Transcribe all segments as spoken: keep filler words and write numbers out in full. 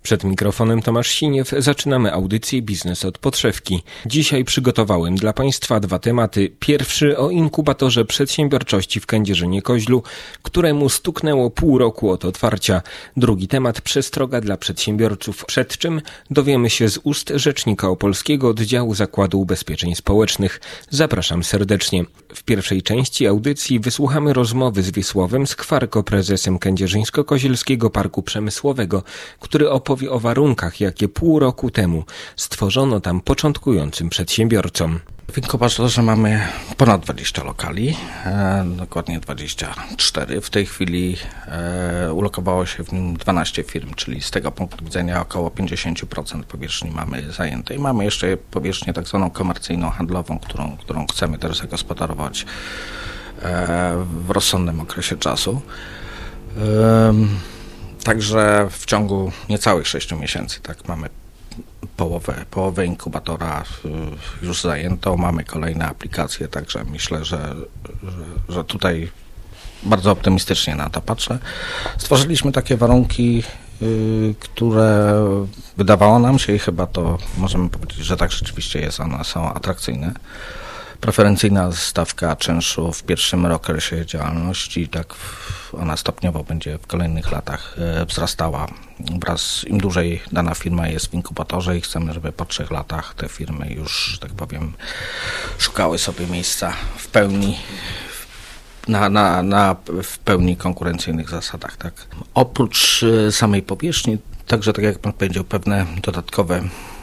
Przed mikrofonem Tomasz Siniew. Zaczynamy audycję Biznes od podszewki. Dzisiaj przygotowałem dla Państwa dwa tematy. Pierwszy o inkubatorze przedsiębiorczości w Kędzierzynie-Koźlu, któremu stuknęło pół roku od otwarcia. Drugi temat przestroga dla przedsiębiorców, przed czym dowiemy się z ust rzecznika Opolskiego Oddziału Zakładu Ubezpieczeń Społecznych. Zapraszam serdecznie. W pierwszej części audycji wysłuchamy rozmowy z Wiesławem Skwarko, prezesem Kędzierzyńsko-Kozielskiego Parku Przemysłowego, który opowie o warunkach, jakie pół roku temu stworzono tam początkującym przedsiębiorcom. W inkubatorze mamy ponad dwadzieścia lokali, e, dokładnie dwadzieścia cztery. W tej chwili e, ulokowało się w nim dwanaście firm, czyli z tego punktu widzenia około pięćdziesiąt procent powierzchni mamy zajęte. I mamy jeszcze powierzchnię tak zwaną komercyjną, handlową, którą, którą chcemy też zagospodarować e, w rozsądnym okresie czasu. E, Także w ciągu niecałych sześciu miesięcy, tak, mamy połowę, połowę inkubatora już zajętą, mamy kolejne aplikacje, także myślę, że, że, że tutaj bardzo optymistycznie na to patrzę. Stworzyliśmy takie warunki, yy, które wydawało nam się i chyba to możemy powiedzieć, że tak rzeczywiście jest, one są atrakcyjne. Preferencyjna stawka czynszu w pierwszym okresie działalności, tak ona stopniowo będzie w kolejnych latach wzrastała. Wraz im dłużej dana firma jest w inkubatorze i chcemy, żeby po trzech latach te firmy już, że tak powiem, szukały sobie miejsca w pełni, na, na, na w pełni konkurencyjnych zasadach. Tak. Oprócz samej powierzchni, także tak jak pan powiedział, pewne dodatkowe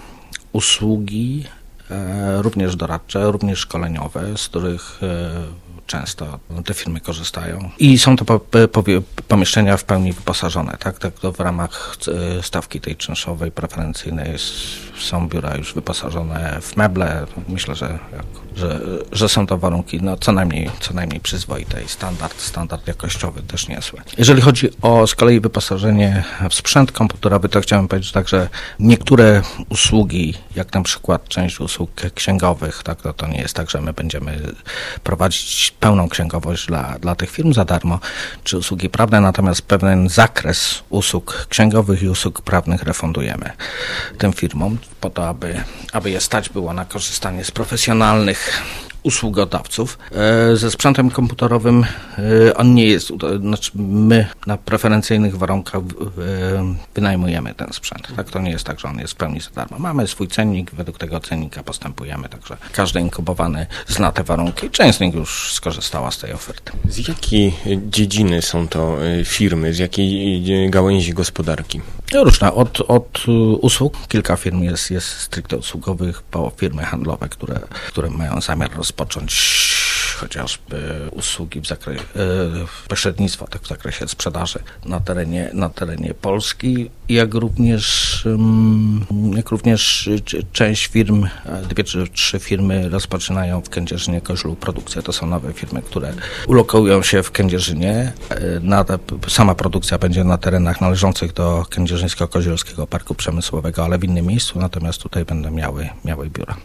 usługi, również doradcze, również szkoleniowe, z których często te firmy korzystają. I są to po, po, pomieszczenia w pełni wyposażone, tak? Tak to w ramach stawki tej czynszowej, preferencyjnej jest, są biura już wyposażone w meble. Myślę, że, jak, że, że są to warunki no, co najmniej, co najmniej przyzwoite i standard, standard jakościowy też niezły. Jeżeli chodzi o z kolei wyposażenie w sprzęt komputerowy, to chciałem powiedzieć tak, że niektóre usługi, jak na przykład część usług księgowych, tak, to, to nie jest tak, że my będziemy prowadzić pełną księgowość dla, dla tych firm za darmo, czy usługi prawne, natomiast pewien zakres usług księgowych i usług prawnych refundujemy tym firmom, po to, aby, aby je stać było na korzystanie z profesjonalnych usługodawców. Ze sprzętem komputerowym on nie jest, znaczy my na preferencyjnych warunkach wynajmujemy ten sprzęt. Tak, to nie jest tak, że on jest w pełni za darmo. Mamy swój cennik, według tego cennika postępujemy, także każdy inkubowany zna te warunki. Część z nich już skorzystała z tej oferty. Z jakiej dziedziny są to firmy? Z jakiej gałęzi gospodarki? Różne. Od, od usług, kilka firm jest, jest stricte usługowych, po firmy handlowe, które, które mają zamiar rozpocząć chociażby usługi w zakresie pośrednictwa, tak w zakresie sprzedaży na terenie, na terenie Polski, jak również, jak również część firm, dwie czy trzy firmy rozpoczynają w Kędzierzynie-Koźlu produkcję. To są nowe firmy, które ulokowują się w Kędzierzynie. Na te, sama produkcja będzie na terenach należących do Kędzierzyńsko-Kozielskiego Parku Przemysłowego, ale w innym miejscu, natomiast tutaj będą miały, miały biura.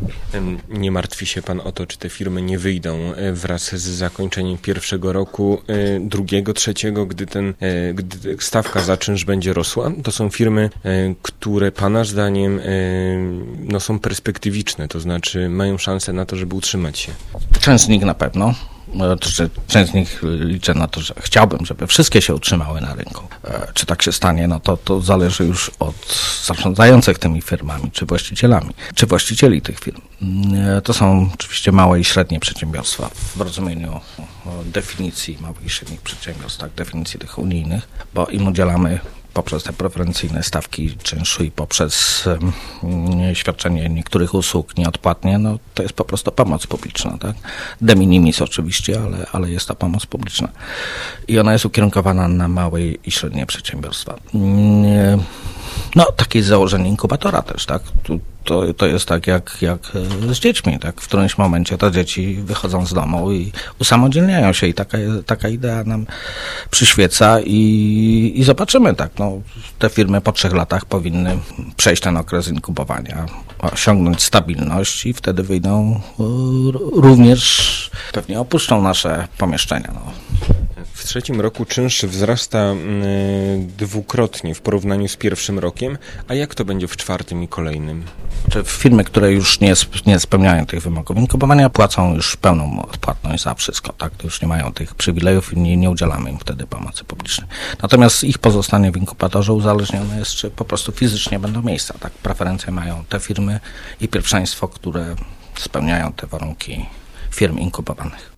Nie martwi się pan o to, czy te firmy nie wyjdą wraz z zakończeniem pierwszego roku, drugiego, trzeciego, gdy ten, gdy stawka za czynsz będzie rosła? To są firmy, które pana zdaniem no, są perspektywiczne, to znaczy mają szansę na to, żeby utrzymać się. Część z nich na pewno. Część z nich liczę na to, że chciałbym, żeby wszystkie się utrzymały na rynku. Czy tak się stanie, no to, to zależy już od zarządzających tymi firmami, czy właścicielami, czy właścicieli tych firm. To są oczywiście małe i średnie przedsiębiorstwa w rozumieniu definicji małych i średnich przedsiębiorstw, tak, definicji tych unijnych, bo im udzielamy poprzez te preferencyjne stawki czynszu i poprzez um, świadczenie niektórych usług nieodpłatnie, no to jest po prostu pomoc publiczna, tak? De minimis oczywiście, ale, ale jest to pomoc publiczna. I ona jest ukierunkowana na małe i średnie przedsiębiorstwa. No, takie jest założenie inkubatora też, tak? Tu, to, to jest tak jak, jak z dziećmi, tak? W którymś momencie te dzieci wychodzą z domu i usamodzielniają się i taka, taka idea nam przyświeca i, i zobaczymy, tak? No, te firmy po trzech latach powinny przejść ten okres inkubowania, osiągnąć stabilność i wtedy wyjdą również, pewnie opuszczą nasze pomieszczenia, no. W trzecim roku czynsz wzrasta y, dwukrotnie w porównaniu z pierwszym rokiem, a jak to będzie w czwartym i kolejnym? Firmy, które już nie, nie spełniają tych wymogów inkubowania, płacą już pełną odpłatność za wszystko, tak? To już nie mają tych przywilejów i nie, nie udzielamy im wtedy pomocy publicznej. Natomiast ich pozostanie w inkubatorze uzależnione jest, czy po prostu fizycznie będą miejsca, tak? Preferencje mają te firmy i pierwszeństwo, które spełniają te warunki firm inkubowanych.